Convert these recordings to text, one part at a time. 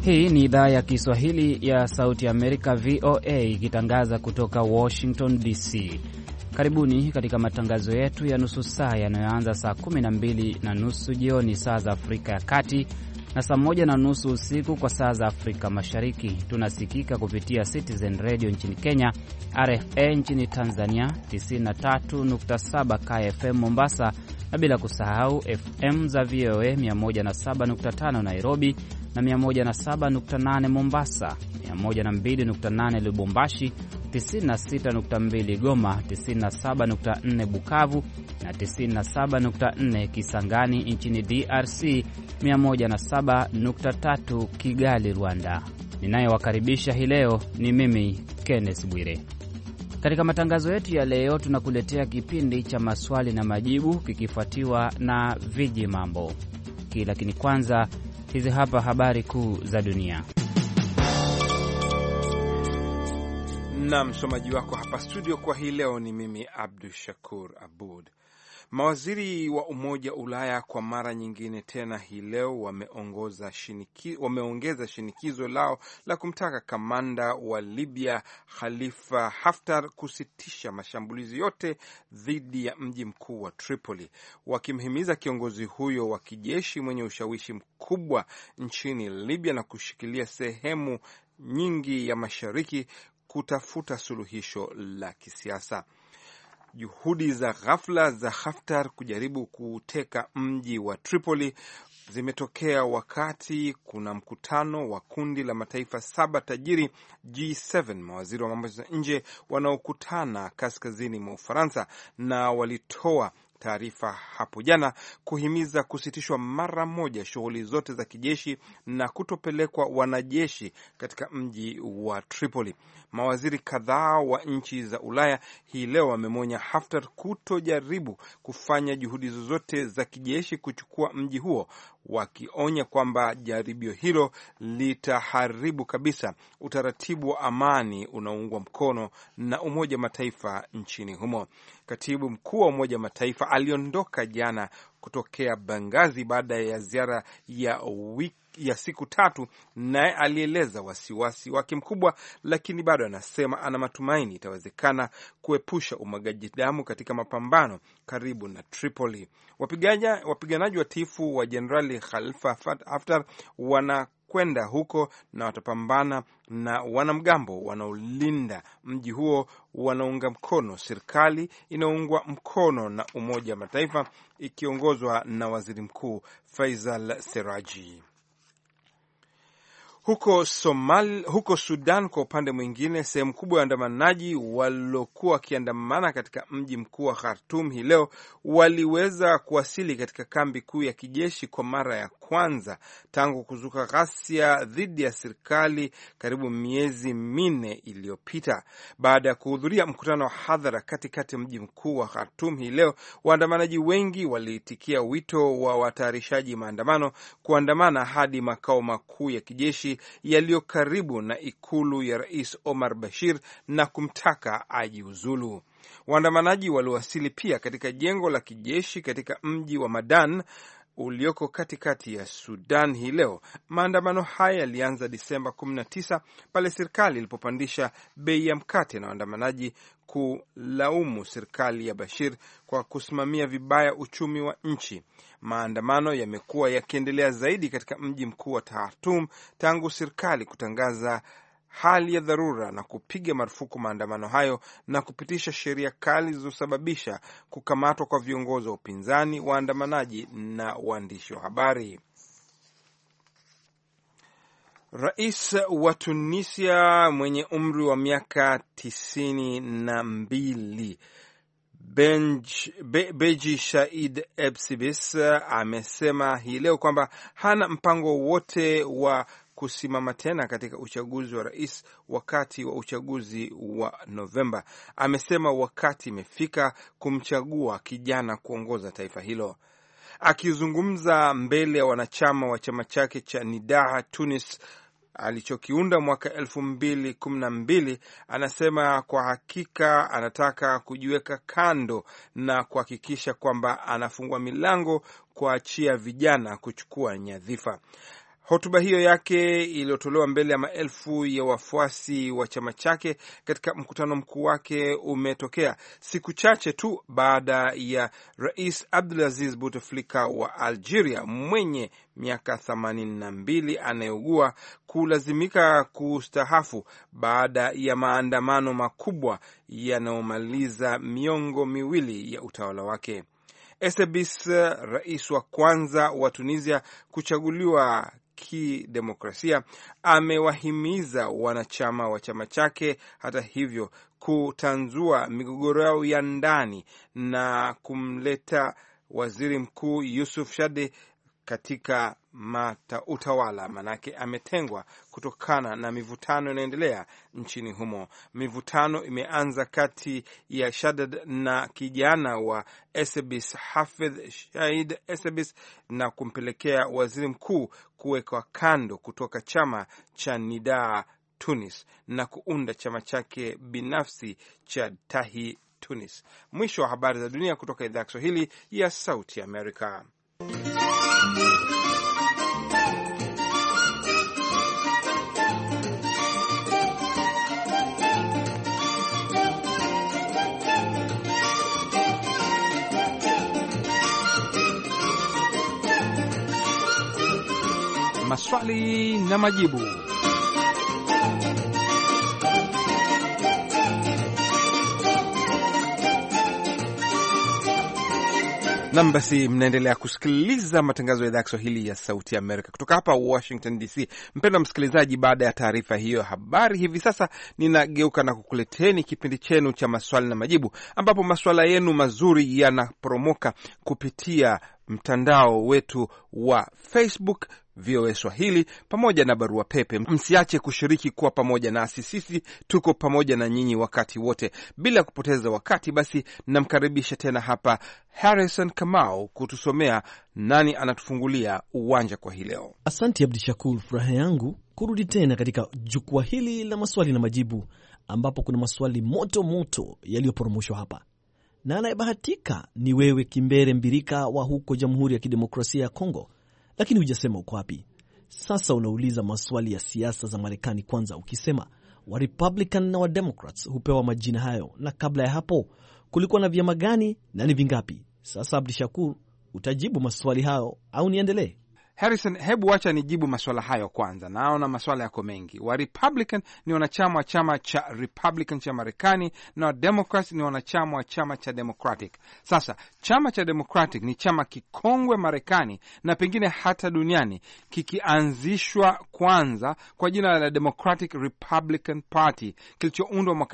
Hii ni idhaa ya Kiswahili ya Sauti Amerika, VOA, ikitangaza kutoka Washington DC. Karibuni katika matangazo yetu ya nusu saa yanayoanza saa 12:30 jioni saa za Afrika ya Kati na saa 1:30 usiku kwa saa za Afrika Mashariki. Tunasikika kupitia Citizen Radio nchini Kenya, RFA nchini Tanzania, 93.7 KFM Mombasa, na bila kusahau FM za VOA 107.5 Nairobi na 107.8 Mombasa, 102.8 Lubumbashi, 96.2 Goma, 97.4 Bukavu na 97.4 Kisangani nchini DRC, 107.3 Kigali, Rwanda. Ninayewakaribisha hii leo ni mimi Kenneth Bwire. Katika matangazo yetu ya leo tunakuletea kipindi cha maswali na majibu kikifuatiwa na viji mambo. Lakini kwanza hizi hapa habari kuu za dunia. Na msomaji wako hapa studio kwa hii leo ni mimi Abdul Shakur Abud. Mawaziri wa Umoja Ulaya kwa mara nyingine tena hii leo wameongeza shinikizo lao la kumtaka kamanda wa Libya Khalifa Haftar kusitisha mashambulizi yote dhidi ya mji mkuu wa Tripoli, wakimhimiza kiongozi huyo wa kijeshi mwenye ushawishi mkubwa nchini Libya na kushikilia sehemu nyingi ya mashariki kutafuta suluhisho la kisiasa. Juhudi za ghafla za Haftar kujaribu kuteka mji wa Tripoli zimetokea wakati kuna mkutano wa kundi la mataifa 7 tajiri G7, mawaziri wa mambo ya nje wanaokutana kaskazini mwa Ufaransa, na walitoa taarifa hapo jana kuhimiza kusitishwa mara moja shughuli zote za kijeshi na kutopelekwa wanajeshi katika mji wa Tripoli. Mawaziri kadhaa wa nchi za Ulaya hii leo wamemonya Haftar kutojaribu kufanya juhudi zozote za kijeshi kuchukua mji huo, wakionya kwamba jaribio hilo litaharibu kabisa utaratibu wa amani unaoungwa mkono na Umoja Mataifa nchini humo. Katibu mkuu wa Umoja Mataifa aliondoka jana kutokea Benghazi baada ya ziara ya siku 3, naye alieleza wasiwasi wake mkubwa, lakini bado anasema ana matumaini itawezekana kuepusha umwagaji damu katika mapambano karibu na Tripoli. Wapiganaji watifu wa Jenerali Khalifa Haftar wanakwenda huko na watapambana na wanamgambo wanaolinda mji huo, wanaunga mkono serikali inaungwa mkono na Umoja wa Mataifa ikiongozwa na Waziri Mkuu Faisal Seraji. Huko Sudan kwa upande mwingine, sehemu kubwa ya waandamanaji waliokuwa wakiandamana katika mji mkuu wa Khartoum hii leo waliweza kuwasili katika kambi kuu ya kijeshi kwa mara ya kwanza tangu kuzuka ghasia dhidi ya serikali karibu miezi 4 iliyopita. Baada ya kuhudhuria mkutano wa hadhara katikati ya mji mkuu wa Khartoum hii leo, waandamanaji wengi waliitikia wito wa watayarishaji maandamano kuandamana hadi makao makuu ya kijeshi yaliyo karibu na ikulu ya Rais Omar Bashir na kumtaka ajiuzulu. Waandamanaji waliwasili pia katika jengo la kijeshi katika mji wa Madan ulioko katikati ya Sudan hii leo. Maandamano haya yalianza Disemba 19 pale serikali ilipopandisha bei ya mkate na waandamanaji kulaumu serikali ya Bashir kwa kusimamia vibaya uchumi wa nchi. Maandamano yamekuwa yakiendelea zaidi katika mji mkuu wa Khartoum tangu serikali kutangaza hali ya dharura na kupiga marufuku maandamano hayo na kupitisha sheria kali zilizosababisha kukamatwa kwa viongozi wa upinzani, waandamanaji na waandishi wa habari. Rais wa Tunisia mwenye umri wa miaka 92 Beji Said Ebsibis amesema hii leo kwamba hana mpango wowote wa kusimama tena katika uchaguzi wa rais wakati wa uchaguzi wa Novemba. Amesema wakati imefika kumchagua kijana kuongoza taifa hilo. Akizungumza mbele ya wanachama wa chama chake cha Nidaa Tunis alichokiunda mwaka 2012, anasema kwa hakika anataka kujiweka kando na kuhakikisha kwamba anafungua milango kuachia vijana kuchukua nyadhifa. Hotuba hiyo yake iliyotolewa mbele ya maelfu ya wafuasi wa chama chake katika mkutano mkuu wake umetokea siku chache tu baada ya Rais Abdulaziz Bouteflika wa Algeria mwenye miaka 82 anayeugua kulazimika kustahafu baada ya maandamano makubwa yanayomaliza miongo miwili ya utawala wake. Essebsi, rais wa kwanza wa Tunisia kuchaguliwa kidemokrasia, amewahimiza wanachama wa chama chake hata hivyo kutanzua migogoro yao ya ndani na kumleta waziri mkuu Yusuf Shade katika utawala, manake ametengwa kutokana na mivutano inaendelea nchini humo. Mivutano imeanza kati ya Shadad na kijana wa Essebsi Hafidh Said Essebsi na kumpelekea waziri mkuu kuwekwa kando kutoka chama cha Nidaa Tunis na kuunda chama chake binafsi cha Tahi Tunis. Mwisho wa habari za dunia kutoka idhaa ya Kiswahili ya Sauti Amerika. Maswali na majibu. Nam, basi mnaendelea kusikiliza matangazo ya idhaa ya Kiswahili ya Sauti ya Amerika kutoka hapa Washington DC. Mpendwa msikilizaji, baada ya taarifa hiyo habari, hivi sasa ninageuka na kukuleteni kipindi chenu cha maswali na majibu, ambapo maswala yenu mazuri yanaporomoka kupitia mtandao wetu wa Facebook VOA Swahili pamoja na barua pepe. Msiache kushiriki kuwa pamoja nasi, sisi tuko pamoja na nyinyi wakati wote. Bila kupoteza wakati, basi namkaribisha tena hapa Harrison Kamau kutusomea nani anatufungulia uwanja kwa hii leo. Asante Abdi Shakur, furaha yangu kurudi tena katika jukwaa hili la maswali na majibu, ambapo kuna maswali moto moto yaliyoporomoshwa hapa, na anayebahatika ni wewe Kimbere Mbirika wa huko Jamhuri ya Kidemokrasia ya Kongo, lakini hujasema uko wapi. Sasa unauliza maswali ya siasa za Marekani kwanza, ukisema wa Republican na wa Democrats hupewa majina hayo, na kabla ya hapo kulikuwa na vyama gani na ni vingapi? Sasa Abdi Shakur, utajibu maswali hayo au niendelee? Harrison, hebu wacha nijibu maswala hayo kwanza. Naona maswala yako mengi. Wa Republican ni wanachama wa chama cha Republican cha Marekani na wa Democrats ni wanachama wa chama cha Democratic. Sasa chama cha Democratic ni chama kikongwe Marekani na pengine hata duniani, kikianzishwa kwanza kwa jina la Democratic Republican Party kilichoundwa mwaka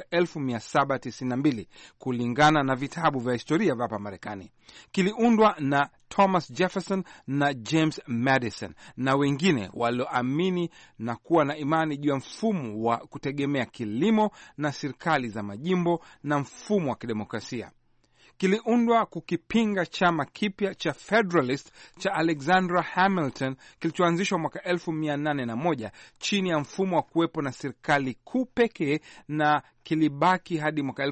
1792 kulingana na vitabu vya historia vya hapa Marekani. Kiliundwa na Thomas Jefferson na James Madison na wengine walioamini na kuwa na imani juu ya mfumo wa kutegemea kilimo na serikali za majimbo na mfumo wa kidemokrasia. Kiliundwa kukipinga chama kipya cha Federalist cha Alexander Hamilton kilichoanzishwa mwaka 1801 chini ya mfumo wa kuwepo na serikali kuu pekee, na kilibaki hadi mwaka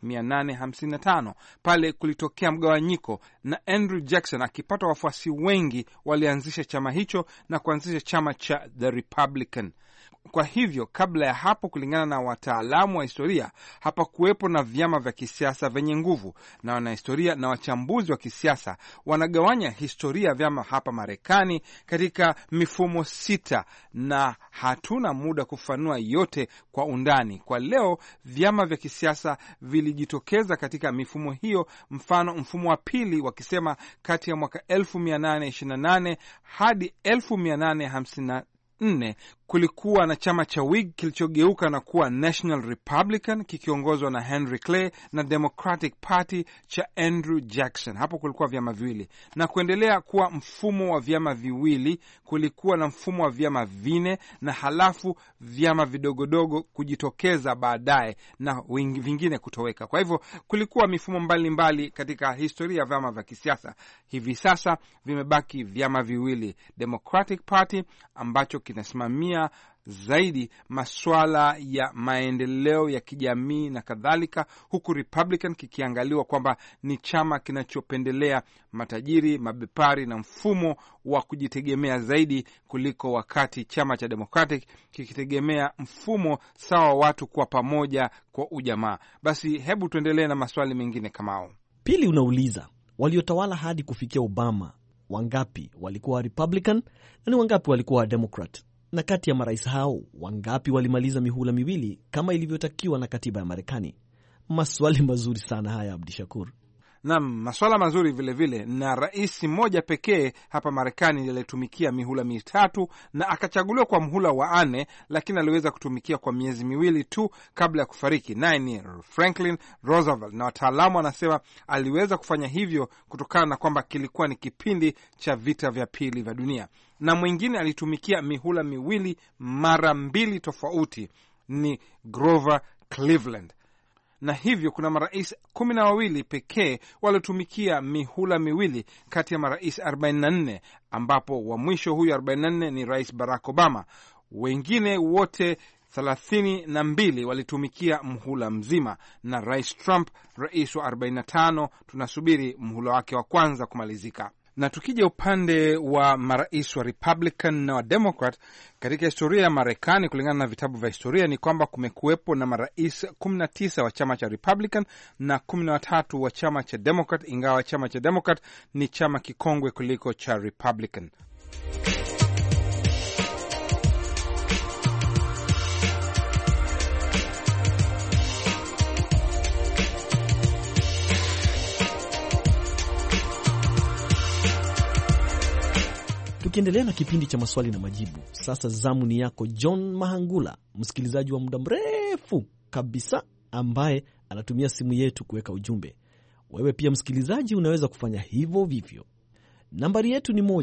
1855 pale kulitokea mgawanyiko na Andrew Jackson akipata wafuasi wengi walianzisha chama hicho na kuanzisha chama cha The Republican. Kwa hivyo kabla ya hapo, kulingana na wataalamu wa historia, hapa kuwepo na vyama vya kisiasa vyenye nguvu, na wanahistoria na wachambuzi wa kisiasa wanagawanya historia ya vyama hapa Marekani katika mifumo 6, na hatuna muda kufanua yote kwa undani. Kwa leo, vyama vya kisiasa vilijitokeza katika mifumo hiyo. Mfano, mfumo wa pili wakisema kati ya mwaka 1828 hadi 1854 kulikuwa na chama cha Whig kilichogeuka na kuwa National Republican kikiongozwa na Henry Clay na Democratic Party cha Andrew Jackson. Hapo kulikuwa vyama viwili, na kuendelea kuwa mfumo wa vyama viwili kulikuwa na mfumo wa vyama 4, na halafu vyama vidogodogo kujitokeza baadaye na vingine kutoweka. Kwa hivyo kulikuwa mifumo mbalimbali katika historia ya vyama vya kisiasa. Hivi sasa vimebaki vyama viwili, Democratic Party ambacho kinasimamia zaidi masuala ya maendeleo ya kijamii na kadhalika, huku Republican kikiangaliwa kwamba ni chama kinachopendelea matajiri, mabepari na mfumo wa kujitegemea zaidi kuliko wakati chama cha Democratic kikitegemea mfumo sawa watu kwa pamoja kwa ujamaa. Basi hebu tuendelee na maswali mengine kama hao. Pili, unauliza waliotawala hadi kufikia Obama, wangapi walikuwa Republican na ni wangapi walikuwa Democrat? Na kati ya marais hao, wangapi walimaliza mihula miwili kama ilivyotakiwa na katiba ya Marekani? Maswali mazuri sana haya, Abdishakur. Naam, maswala mazuri vile vile. Na rais mmoja pekee hapa Marekani aliyetumikia mihula mitatu na akachaguliwa kwa mhula wa 4, lakini aliweza kutumikia kwa miezi miwili tu kabla ya kufariki, naye ni Franklin Roosevelt. Na wataalamu wanasema aliweza kufanya hivyo kutokana na kwamba kilikuwa ni kipindi cha vita vya pili vya dunia. Na mwingine alitumikia mihula miwili mara 2 tofauti ni Grover Cleveland. Na hivyo kuna marais 12 pekee waliotumikia mihula miwili kati ya marais 44, ambapo wa mwisho huyu 44 ni Rais Barack Obama. Wengine wote 32 walitumikia mhula mzima, na Rais Trump, rais wa 45, tunasubiri mhula wake wa kwanza kumalizika. Na tukija upande wa marais wa Republican na wa Democrat katika historia ya Marekani, kulingana na vitabu vya historia, ni kwamba kumekuwepo na marais 19 wa chama cha Republican na 13 wa chama cha Democrat, ingawa chama cha Democrat ni chama kikongwe kuliko cha Republican. Tukiendelea na kipindi cha maswali na majibu, sasa zamu ni yako John Mahangula, msikilizaji wa muda mrefu kabisa ambaye anatumia simu yetu kuweka ujumbe. Wewe pia msikilizaji unaweza kufanya hivyo vivyo. Nambari yetu ni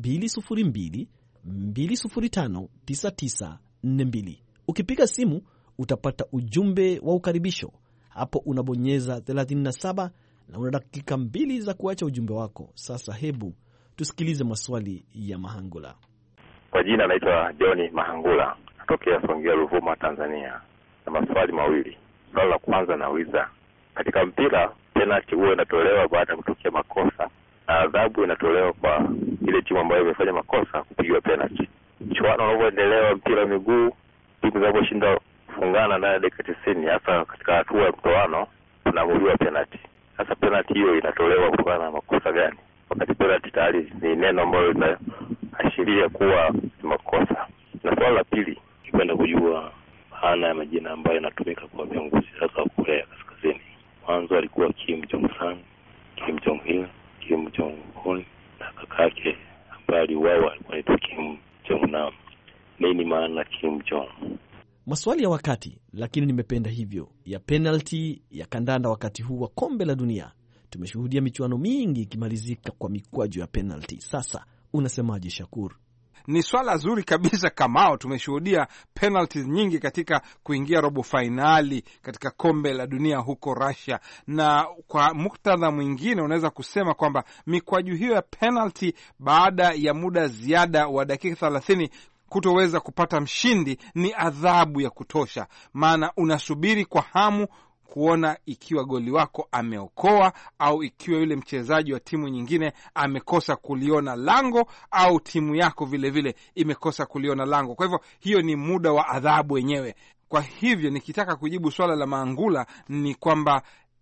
1-202-205-9942. Ukipiga simu utapata ujumbe wa ukaribisho. Hapo unabonyeza 37 na una dakika 2 za kuacha ujumbe wako. Sasa hebu tusikilize maswali ya Mahangula. Kwa jina naitwa John Mahangula, natokea Songea, Ruvuma, Tanzania. Na maswali mawili. Swali la kwanza nauliza, katika mpira penalty huwa inatolewa baada ya kutokea makosa, na adhabu inatolewa kwa ile timu ambayo imefanya makosa kupigiwa penalty. Mchuano unaoendelea mpira miguu, timu zinaposhinda kufungana na dakika 90, hasa katika hatua ya mtoano, tunaamuliwa penalty. Sasa penalty hiyo inatolewa kutokana na makosa gani? Wakati penalty tayari ni neno ambalo linaashiria kuwa makosa. Na swali la pili, ningependa kujua maana ya majina ambayo yanatumika kwa viongozi sasa wa Korea Kaskazini. Mwanzo alikuwa Kim Jong-un, Kim Jong-il, Kim Jong-un, na kakake ambaye aliuawa alikuwa anaitwa Kim Jong-nam. Nini maana Kim Jong? Maswali ya wakati, lakini nimependa hivyo ya penalty ya kandanda. Wakati huu wa kombe la dunia tumeshuhudia michuano mingi ikimalizika kwa mikwaju ya penalty. Sasa unasemaje, Shakur? Ni swala zuri kabisa Kamao. Tumeshuhudia penalties nyingi katika kuingia robo finali katika kombe la dunia huko Russia, na kwa muktadha mwingine unaweza kusema kwamba mikwaju hiyo ya penalty baada ya muda ziada wa dakika 30 kutoweza kupata mshindi ni adhabu ya kutosha, maana unasubiri kwa hamu kuona ikiwa goli wako ameokoa au ikiwa yule mchezaji wa timu nyingine amekosa kuliona lango au timu yako vile vile imekosa kuliona lango. Kwa hivyo hiyo ni muda wa adhabu wenyewe. Kwa hivyo nikitaka kujibu swala la Mahangula ni kwamba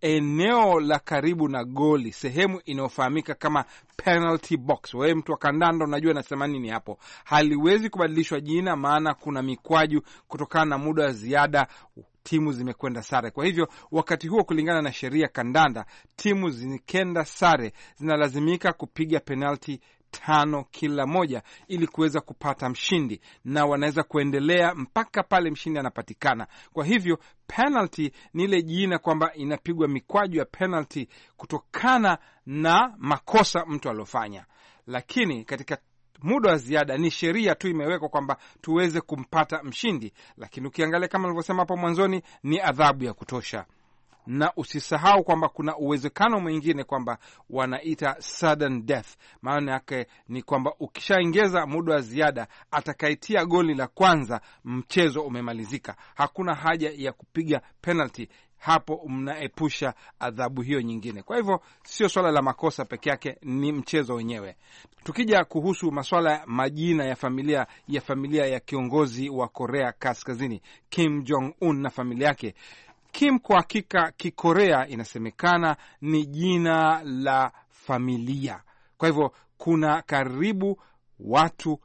eneo la karibu na goli, sehemu inayofahamika kama penalty box, wewe mtu wa kandanda unajua nasema nini hapo, haliwezi kubadilishwa jina, maana kuna mikwaju kutokana na muda wa ziada, timu zimekwenda sare. Kwa hivyo wakati huo, kulingana na sheria kandanda, timu zikenda sare zinalazimika kupiga penalty 5 kila moja ili kuweza kupata mshindi, na wanaweza kuendelea mpaka pale mshindi anapatikana. Kwa hivyo penalty ni ile jina kwamba inapigwa mikwaju ya penalty kutokana na makosa mtu aliyofanya, lakini katika muda wa ziada ni sheria tu imewekwa kwamba tuweze kumpata mshindi, lakini ukiangalia kama nilivyosema hapo mwanzoni ni adhabu ya kutosha. na usisahau kwamba kuna uwezekano mwingine kwamba wanaita sudden death. Maana yake ni kwamba ukishaongeza muda wa ziada, atakaitia goli la kwanza, mchezo umemalizika, hakuna haja ya kupiga penalty. Hapo mnaepusha adhabu hiyo nyingine. Kwa hivyo sio swala la makosa peke yake, ni mchezo wenyewe. Tukija kuhusu masuala ya majina ya familia ya kiongozi wa Korea Kaskazini Kim Jong Un na familia yake, Kim kwa hakika Kikorea inasemekana ni jina la familia. Kwa hivyo kuna karibu watu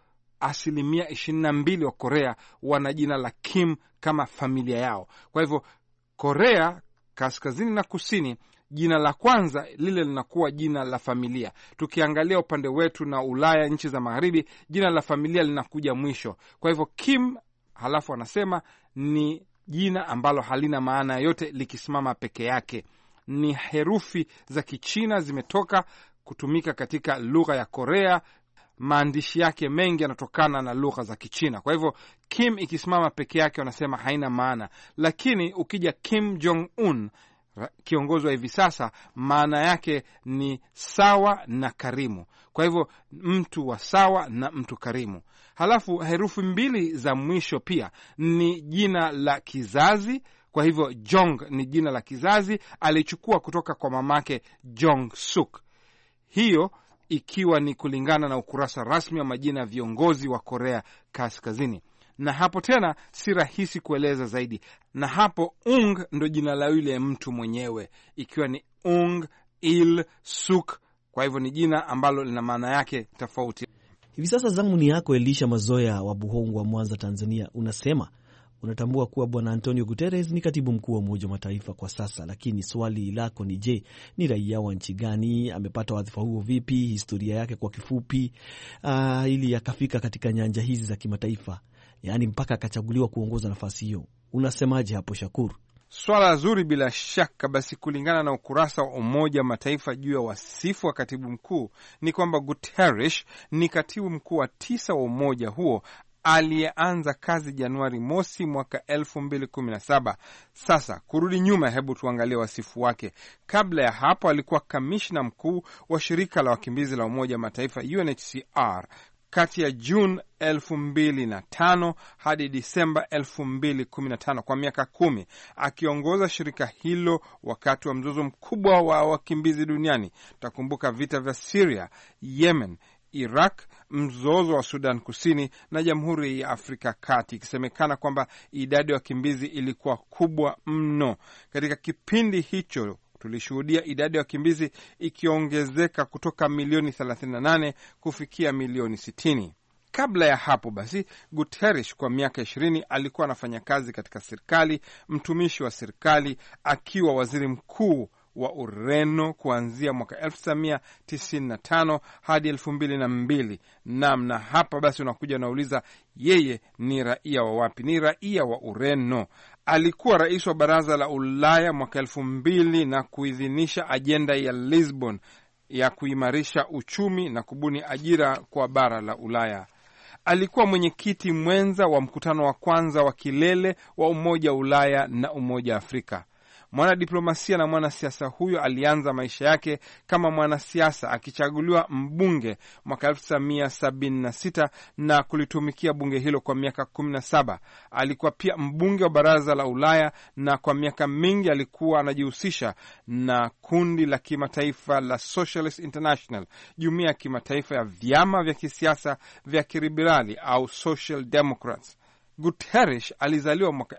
22% wa Korea wana jina la Kim kama familia yao. Kwa hivyo Korea Kaskazini na Kusini, jina la kwanza lile linakuwa jina la familia. Tukiangalia upande wetu na Ulaya, nchi za magharibi, jina la familia linakuja mwisho. Kwa hivyo Kim, halafu anasema ni jina ambalo halina maana yote likisimama peke yake. Ni herufi za Kichina zimetoka kutumika katika lugha ya Korea. Maandishi yake mengi yanatokana na lugha za Kichina. Kwa hivyo Kim ikisimama peke yake wanasema haina maana. Lakini ukija Kim Jong Un, kiongozi wa hivi sasa, maana yake ni sawa na karimu. Kwa hivyo mtu wa sawa na mtu karimu. Halafu herufi mbili za mwisho pia ni jina la kizazi. Kwa hivyo Jong ni jina la kizazi, alichukua kutoka kwa mamake Jong Suk. Hiyo ikiwa ni kulingana na ukurasa rasmi wa majina ya viongozi wa Korea Kaskazini. Na hapo tena si rahisi kueleza zaidi. Na hapo Ung ndo jina la yule mtu mwenyewe, ikiwa ni Ung Il Suk. Kwa hivyo ni jina ambalo lina maana yake tofauti. Hivi sasa zamu ni yako, Elisha Mazoya wa Buhongo wa Mwanza, Tanzania. Unasema unatambua kuwa Bwana Antonio Guterres ni katibu mkuu wa Umoja wa Mataifa kwa sasa, lakini swali lako ni je, ni raia wa nchi gani? Amepata wadhifa huo vipi? Historia yake kwa kifupi, ili akafika katika nyanja hizi za kimataifa, yaani mpaka akachaguliwa kuongoza nafasi hiyo. Unasemaje hapo, Shakuru? Swala zuri bila shaka. Basi kulingana na ukurasa wa Umoja wa Mataifa juu ya wasifu wa katibu mkuu ni kwamba Guterres ni katibu mkuu wa 9 wa umoja huo aliyeanza kazi Januari mosi mwaka 2017. Sasa kurudi nyuma, hebu tuangalie wasifu wake. Kabla ya hapo alikuwa kamishna mkuu wa shirika la wakimbizi la Umoja wa Mataifa UNHCR kati ya Juni 2005 hadi Disemba 2015, kwa miaka 10 akiongoza shirika hilo wakati wa mzozo mkubwa wa wakimbizi duniani. Tutakumbuka vita vya Syria, Yemen, Iraq, mzozo wa Sudan Kusini na Jamhuri ya Afrika Kati, ikisemekana kwamba idadi ya wakimbizi ilikuwa kubwa mno. Katika kipindi hicho tulishuhudia idadi ya wakimbizi ikiongezeka kutoka milioni 38 kufikia milioni 60. Kabla ya hapo basi, Guterres kwa miaka 20 alikuwa anafanya kazi katika serikali, mtumishi wa serikali, akiwa waziri mkuu wa Ureno kuanzia mwaka 1995 hadi 2002. Na hapa basi unakuja unauliza, yeye ni raia wa wapi? Ni raia wa Ureno. Alikuwa rais wa Baraza la Ulaya mwaka 2000 na kuidhinisha ajenda ya Lisbon ya kuimarisha uchumi na kubuni ajira kwa bara la Ulaya. Alikuwa mwenyekiti mwenza wa mkutano wa kwanza wa kilele wa Umoja wa Ulaya na Umoja wa Afrika. Mwanadiplomasia na mwanasiasa huyo alianza maisha yake kama mwanasiasa akichaguliwa mbunge mwaka 1976 na kulitumikia bunge hilo kwa miaka 17. Alikuwa pia mbunge wa Baraza la Ulaya na kwa miaka mingi alikuwa anajihusisha na kundi la kimataifa la Socialist International, jumuiya ya kimataifa ya vyama vya kisiasa vya kiliberali au Social Democrats. Guterres alizaliwa mwaka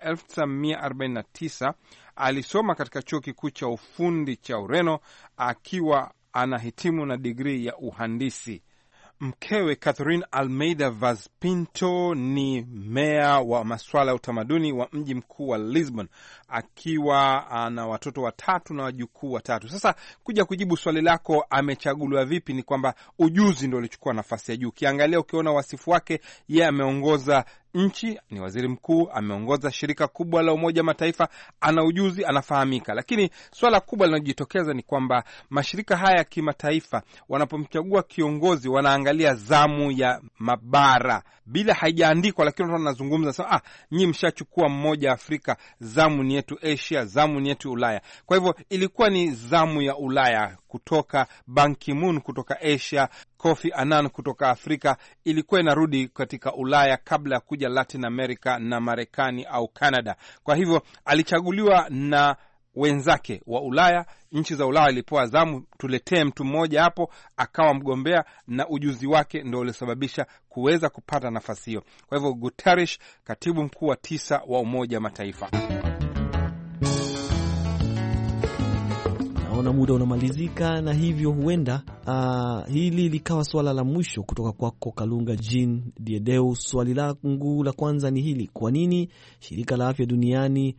1949. Alisoma katika chuo kikuu cha ufundi cha Ureno akiwa anahitimu na digrii ya uhandisi. Mkewe Catherine Almeida Vaz Pinto ni meya wa masuala ya utamaduni wa mji mkuu wa Lisbon, akiwa ana watoto 3 na wajukuu 3. Sasa kuja kujibu swali lako, amechaguliwa vipi, ni kwamba ujuzi ndio ulichukua nafasi ya juu. Ukiangalia, ukiona wasifu wake, yeye ameongoza nchi, ni waziri mkuu, ameongoza shirika kubwa la Umoja Mataifa, ana ujuzi, anafahamika. Lakini swala kubwa linalojitokeza ni kwamba mashirika haya ya kimataifa wanapomchagua kiongozi wanaangalia zamu ya mabara, bila haijaandikwa, lakini watu wanazungumza sasa, nyinyi mshachukua mmoja Afrika, zamu ni yetu Asia, zamu ni yetu Ulaya. Kwa hivyo ilikuwa ni zamu ya Ulaya, kutoka Ban Ki-moon kutoka Asia, Kofi Annan kutoka Afrika, ilikuwa inarudi katika Ulaya kabla ya kuja Latin America na Marekani au Canada. Kwa hivyo alichaguliwa na wenzake wa Ulaya. Nchi za Ulaya ilipoa zamu, tuletee mtu mmoja hapo, akawa mgombea, na ujuzi wake ndio ulisababisha kuweza kupata nafasi hiyo. Kwa hivyo Guterres, katibu mkuu wa 9 wa Umoja Mataifa. Naona muda unamalizika, na hivyo huenda hili likawa swala la mwisho kutoka kwako Kalunga Jean Diedeu. Swali langu la kwanza ni hili: kwa nini shirika la afya duniani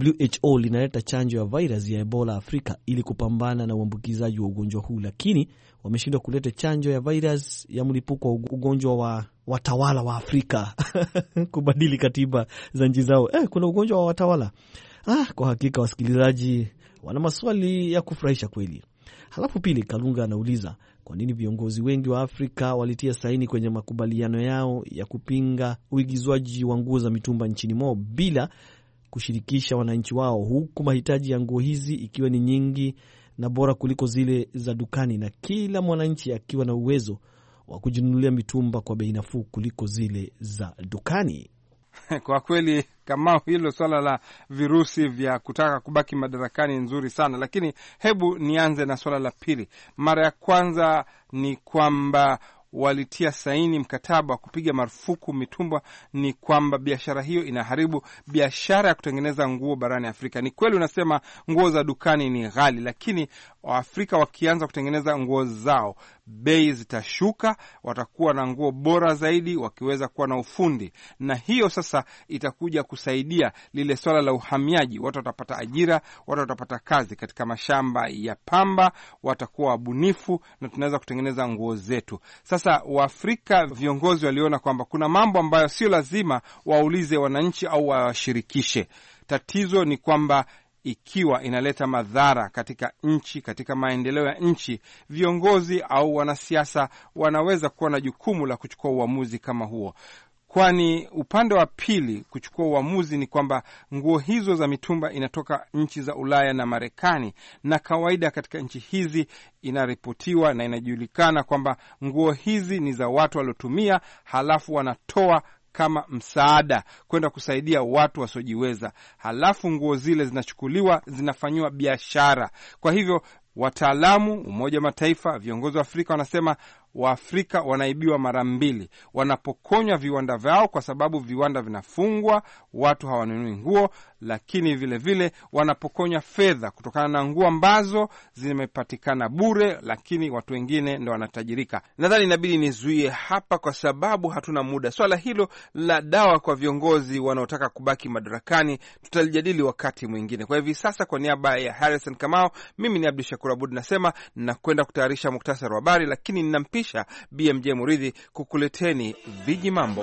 WHO linaleta chanjo ya virus ya Ebola Afrika ili kupambana na uambukizaji wa ugonjwa huu, lakini wameshindwa kuleta chanjo ya virus ya mlipuko wa ugonjwa wa watawala wa Afrika kubadili katiba za nchi zao? Kuna ugonjwa wa watawala. Kwa hakika wasikilizaji wana maswali ya kufurahisha kweli. Halafu pili, Kalunga anauliza kwa nini viongozi wengi wa Afrika walitia saini kwenye makubaliano yao ya kupinga uigizwaji wa nguo za mitumba nchini mwao bila kushirikisha wananchi wao, huku mahitaji ya nguo hizi ikiwa ni nyingi na bora kuliko zile za dukani, na kila mwananchi akiwa na uwezo wa kujinunulia mitumba kwa bei nafuu kuliko zile za dukani. Kwa kweli kama hilo swala la virusi vya kutaka kubaki madarakani nzuri sana, lakini hebu nianze na swala la pili. Mara ya kwanza ni kwamba walitia saini mkataba wa kupiga marufuku mitumba, ni kwamba biashara hiyo inaharibu biashara ya kutengeneza nguo barani Afrika. Ni kweli unasema nguo za dukani ni ghali, lakini Waafrika wakianza kutengeneza nguo zao, bei zitashuka, watakuwa na nguo bora zaidi, wakiweza kuwa na ufundi, na hiyo sasa itakuja kusaidia lile swala la uhamiaji. Watu watapata ajira, watu watapata kazi katika mashamba ya pamba, watakuwa wabunifu na tunaweza kutengeneza nguo zetu. Sasa Waafrika viongozi waliona kwamba kuna mambo ambayo sio lazima waulize wananchi au washirikishe. Tatizo ni kwamba ikiwa inaleta madhara katika nchi, katika maendeleo ya nchi, viongozi au wanasiasa wanaweza kuwa na jukumu la kuchukua uamuzi kama huo. Kwani upande wa pili kuchukua uamuzi ni kwamba nguo hizo za mitumba inatoka nchi za Ulaya na Marekani, na kawaida katika nchi hizi inaripotiwa na inajulikana kwamba nguo hizi ni za watu waliotumia, halafu wanatoa kama msaada kwenda kusaidia watu wasiojiweza, halafu nguo zile zinachukuliwa zinafanyiwa biashara. Kwa hivyo wataalamu, Umoja wa Mataifa, viongozi wa Afrika wanasema Waafrika wanaibiwa mara mbili. Wanapokonywa viwanda vyao kwa sababu viwanda vinafungwa, watu hawanunui nguo, lakini vile vile wanapokonywa fedha kutokana na nguo ambazo zimepatikana bure, lakini watu wengine ndio wanatajirika. Nadhani inabidi nizuie hapa kwa sababu hatuna muda. Swala hilo la dawa kwa viongozi wanaotaka kubaki madarakani tutalijadili wakati mwingine. Kwa hivi sasa, kwa niaba ya Harrison Kamau, mimi ni Abdul Shakur Abud nasema na kwenda kutayarisha muktasari wa habari, lakini ninampisha BMJ Muridhi kukuleteni viji mambo.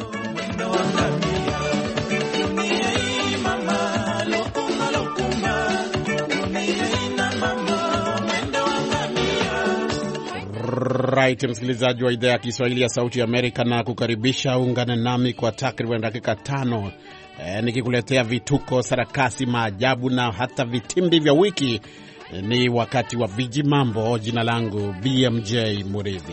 Right, msikilizaji wa idhaa ya Kiswahili ya Sauti ya Amerika, na kukaribisha ungane nami kwa takriban dakika 5 nikikuletea vituko, sarakasi, maajabu na hata vitimbi vya wiki. Ni wakati wa viji mambo. Jina langu BMJ Muridhi.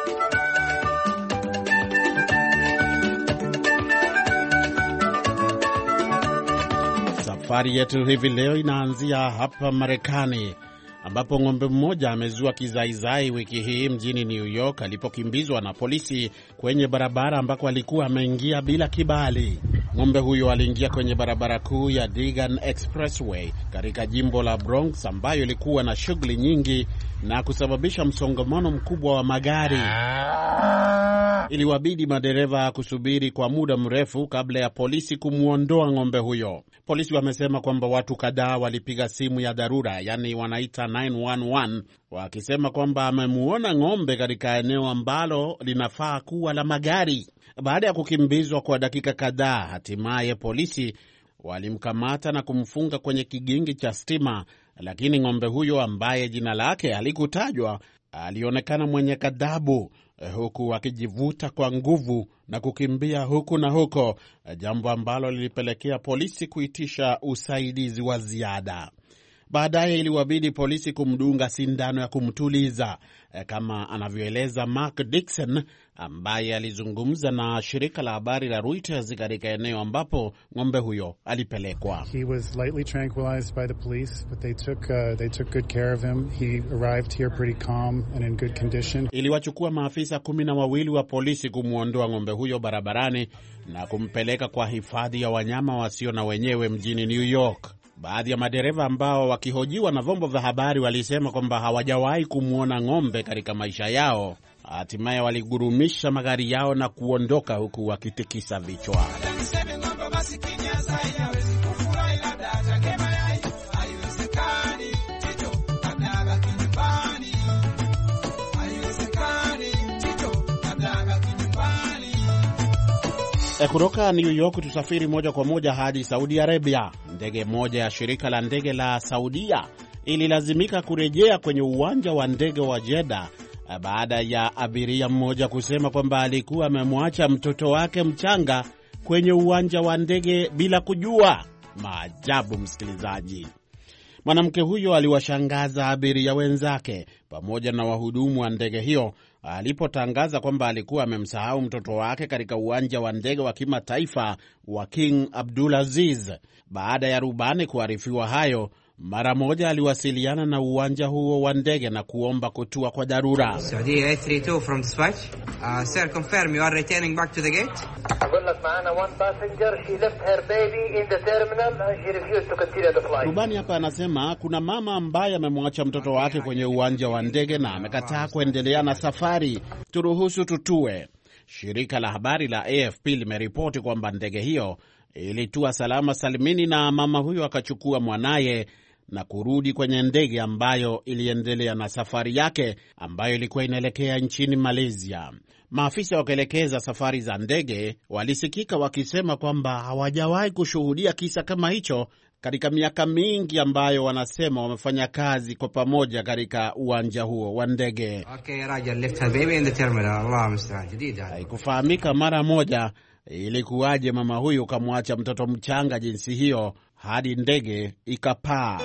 Safari yetu hivi leo inaanzia hapa Marekani, ambapo ng'ombe mmoja amezua kizaizai wiki hii mjini New York alipokimbizwa na polisi kwenye barabara ambako alikuwa ameingia bila kibali. Ng'ombe huyo aliingia kwenye barabara kuu ya Deegan Expressway katika jimbo la Bronx, ambayo ilikuwa na shughuli nyingi na kusababisha msongamano mkubwa wa magari. Iliwabidi madereva kusubiri kwa muda mrefu kabla ya polisi kumwondoa ng'ombe huyo. Polisi wamesema kwamba watu kadhaa walipiga simu ya dharura, yani wanaita 911, wakisema kwamba amemuona ng'ombe katika eneo ambalo linafaa kuwa la magari. Baada ya kukimbizwa kwa dakika kadhaa, hatimaye polisi walimkamata na kumfunga kwenye kigingi cha stima, lakini ng'ombe huyo ambaye jina lake halikutajwa alionekana mwenye ghadhabu, huku akijivuta kwa nguvu na kukimbia huku na huko, jambo ambalo lilipelekea polisi kuitisha usaidizi wa ziada. Baadaye iliwabidi polisi kumdunga sindano ya kumtuliza, kama anavyoeleza Mark Dixon ambaye alizungumza na shirika la habari la Reuters katika eneo ambapo ng'ombe huyo alipelekwa. He was lightly tranquilized by the police, but they took good care of him. He arrived here pretty calm and in good condition. Iliwachukua maafisa 12 wa polisi kumwondoa ng'ombe huyo barabarani na kumpeleka kwa hifadhi ya wanyama wasio na wenyewe mjini New York. Baadhi ya madereva ambao wakihojiwa na vyombo vya habari walisema kwamba hawajawahi kumwona ng'ombe katika maisha yao. Hatimaye waligurumisha magari yao na kuondoka huku wakitikisa vichwa. Kutoka New York tusafiri moja kwa moja hadi Saudi Arabia. Ndege moja ya shirika la ndege la Saudia ililazimika kurejea kwenye uwanja wa ndege wa Jeddah baada ya abiria mmoja kusema kwamba alikuwa amemwacha mtoto wake mchanga kwenye uwanja wa ndege bila kujua. Maajabu, msikilizaji. Mwanamke huyo aliwashangaza abiria wenzake pamoja na wahudumu wa ndege hiyo alipotangaza kwamba alikuwa amemsahau mtoto wake katika uwanja wa ndege wa kimataifa wa King Abdulaziz. Baada ya rubani kuarifiwa hayo, mara moja aliwasiliana na uwanja huo wa ndege na kuomba kutua kwa dharura. Saudi 832 from dispatch. Sir, confirm you are returning back to the gate. One passenger, she left her baby in the terminal and she refused to continue the flight. Rubani hapa anasema kuna mama ambaye amemwacha mtoto wake kwenye uwanja wa ndege na amekataa kuendelea na safari. Turuhusu tutue. Shirika la habari la AFP limeripoti kwamba ndege hiyo ilitua salama salimini na mama huyo akachukua mwanaye na kurudi kwenye ndege ambayo iliendelea na safari yake ambayo ilikuwa inaelekea nchini Malaysia. Maafisa wakielekeza safari za ndege walisikika wakisema kwamba hawajawahi kushuhudia kisa kama hicho katika miaka mingi ambayo wanasema wamefanya kazi kwa pamoja katika uwanja huo wa ndege. Haikufahamika mara moja ilikuwaje mama huyu kamwacha mtoto mchanga jinsi hiyo hadi ndege ikapaa.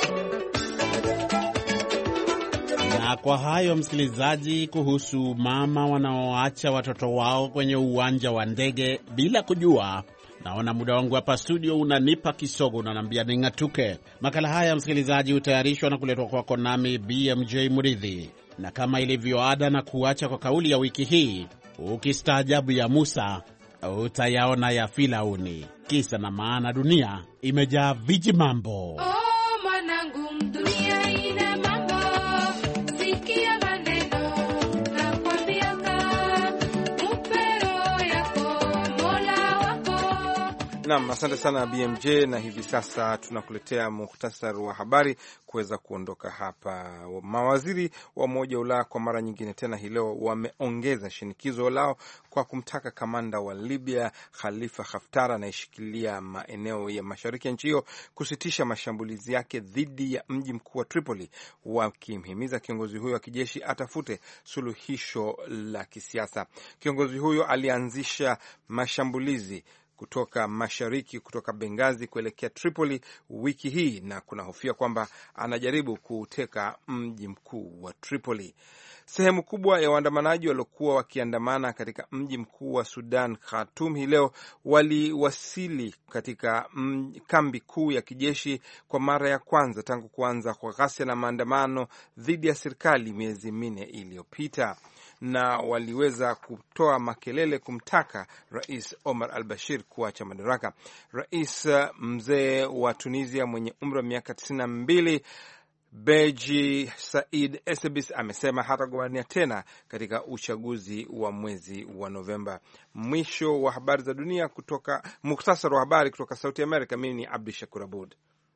Na kwa hayo, msikilizaji, kuhusu mama wanaoacha watoto wao kwenye uwanja wa ndege bila kujua, naona muda wangu hapa studio unanipa kisogo, unaniambia ning'atuke. Makala haya, msikilizaji, hutayarishwa na kuletwa kwako nami BMJ Muridhi, na kama ilivyo ada na kuacha kwa kauli ya wiki hii, ukistaajabu ya Musa utayaona ya Firauni. Kisa na maana, dunia imejaa viji mambo. Oh, mwanangu, dunia ina mambo. Sikia maneno na kwambiaka, upero yako Mola wako. Naam, asante sana BMJ, na hivi sasa tunakuletea muhtasari wa habari kuweza kuondoka hapa. Mawaziri wa Umoja wa Ulaya kwa mara nyingine tena hii leo wameongeza shinikizo lao kwa kumtaka kamanda wa Libya Khalifa Haftar anayeshikilia maeneo ya mashariki ya nchi hiyo kusitisha mashambulizi yake dhidi ya mji mkuu wa Tripoli, wakimhimiza kiongozi huyo wa kijeshi atafute suluhisho la kisiasa. Kiongozi huyo alianzisha mashambulizi kutoka mashariki, kutoka Benghazi kuelekea Tripoli wiki hii, na kuna hofia kwamba anajaribu kuteka mji mkuu wa Tripoli. Sehemu kubwa ya waandamanaji waliokuwa wakiandamana katika mji mkuu wa Sudan, Khartoum, hii leo waliwasili katika kambi kuu ya kijeshi kwa mara ya kwanza tangu kuanza kwa ghasia na maandamano dhidi ya serikali miezi 4 iliyopita, na waliweza kutoa makelele kumtaka Rais Omar al-Bashir kuacha madaraka. Rais mzee wa Tunisia mwenye umri wa miaka 92 Beji Said Essebsi amesema hatagombania tena katika uchaguzi wa mwezi wa Novemba. Mwisho wa habari za dunia kutoka muhtasari wa habari kutoka Sauti Amerika. Mimi ni Abdu Shakur Abud.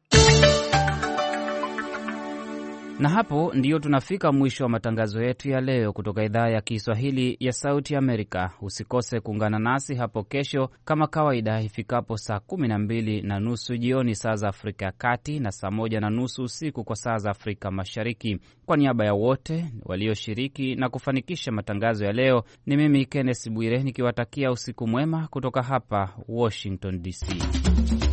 Na hapo ndiyo tunafika mwisho wa matangazo yetu ya leo kutoka idhaa ya Kiswahili ya Sauti Amerika. Usikose kuungana nasi hapo kesho kama kawaida ifikapo saa 12:30 jioni saa za Afrika ya Kati na saa 1:30 usiku kwa saa za Afrika Mashariki. Kwa niaba ya wote walioshiriki na kufanikisha matangazo ya leo, ni mimi Kenneth Bwire nikiwatakia usiku mwema kutoka hapa Washington DC.